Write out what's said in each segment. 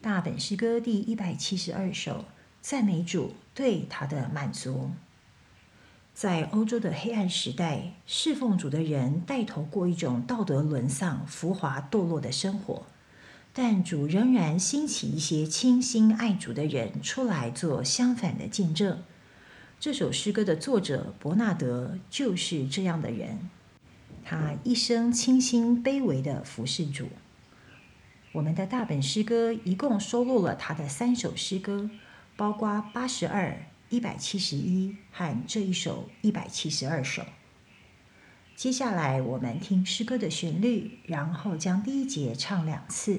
大本诗歌第172首，赞美主对他的满足。在欧洲的黑暗时代，侍奉主的人带头过一种道德沦丧、浮华堕落的生活，但主仍然兴起一些倾心爱主的人出来做相反的见证。这首诗歌的作者伯纳德就是这样的人，他一生倾心卑微地服侍主。我们的大本诗歌一共收录了他的3首诗歌，包括82、171和这一首172首。接下来我们听诗歌的旋律，然后将第1节唱2次。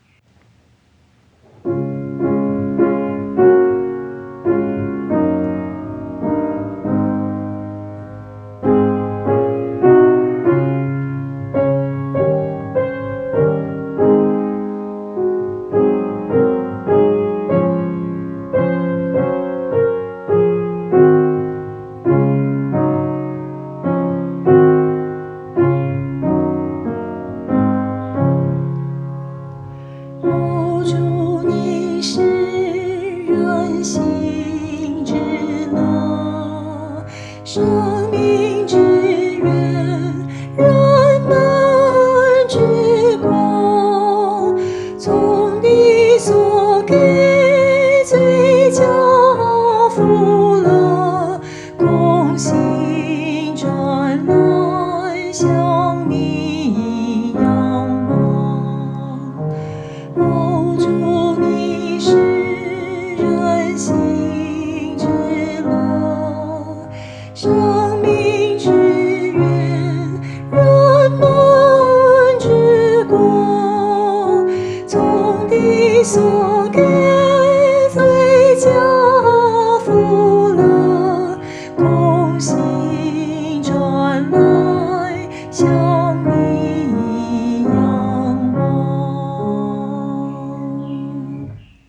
生命之源，人们之光，从你所给最佳福乐，空心转来向你仰望。哦，主你是人心之乐，生命之源，人们之光，从地所给最佳福乐，空心转来向你仰望。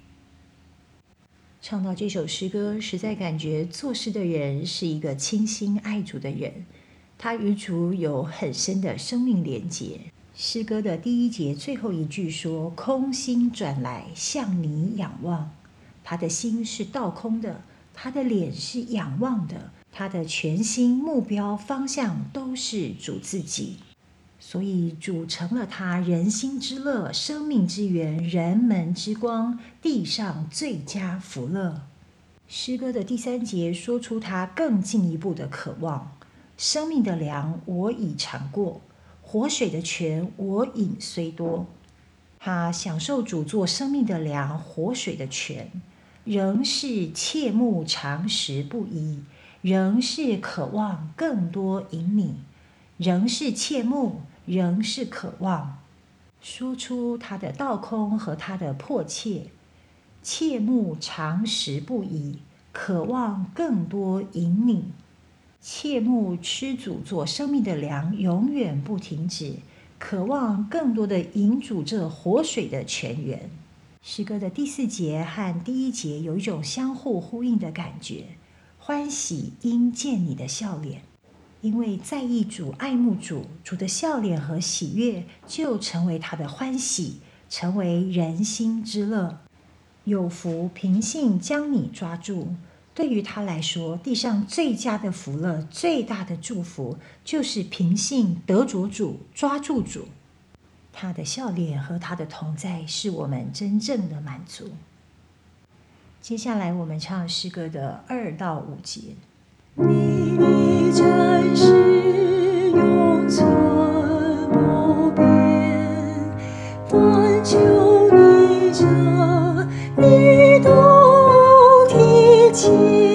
唱到这首诗歌，实在感觉作诗的人是一个倾心爱主的人，他与主有很深的生命连结。诗歌的第1节最后一句说：空心转来向你仰望。他的心是倒空的，他的脸是仰望的，他的全心目标方向都是主自己。所以主成了他人心之乐，生命之源，人们之光，地上最佳福乐。诗歌的第3节说出他更进一步的渴望：生命的粮我已尝过，活水的泉我饮虽多。他享受主做生命的粮，活水的泉，仍是切慕常食不移，仍是渴望更多饮你，仍是切慕，仍是渴望。说出他的倒空和他的迫切，切慕常食不移，渴望更多饮你，切慕吃主做生命的粮，永远不停止，渴望更多的饮主这活水的泉源。诗歌的第4节和第1节有一种相互呼应的感觉，欢喜因见你的笑脸。因为在意主、爱慕主，主的笑脸和喜悦就成为他的欢喜，成为人心之乐。有福凭信将你抓住，对于他来说，地上最佳的福乐、最大的祝福，就是凭信得着主、抓住主。他的笑脸和他的同在，是我们真正的满足。接下来我们唱诗歌的2到5节。 你的真实永存不变，但求你这你都提前，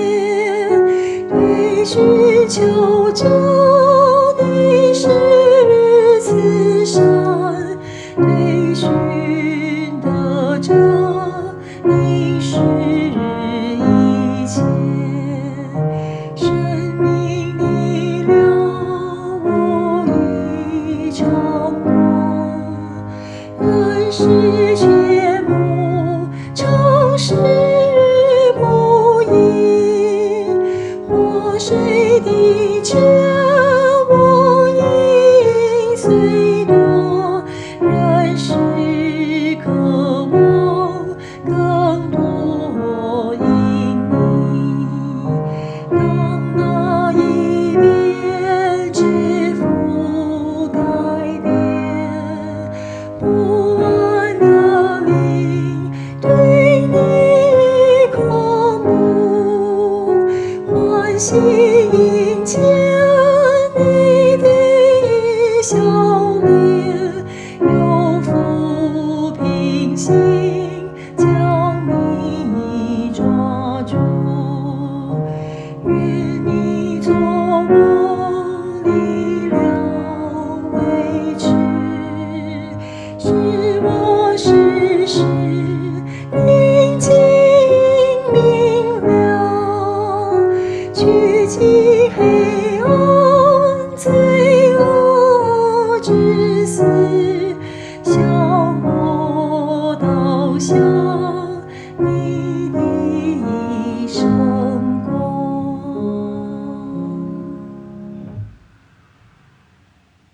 对寻求者你是慈善，对寻得者你是一切。生命力量我已尝过，人世切慕常食不移，活水的泉我饮虽多，人世渴望心将你抓住，愿你做我力量维持，使我时时宁静明了，驱疾黑暗罪恶之死，消磨刀下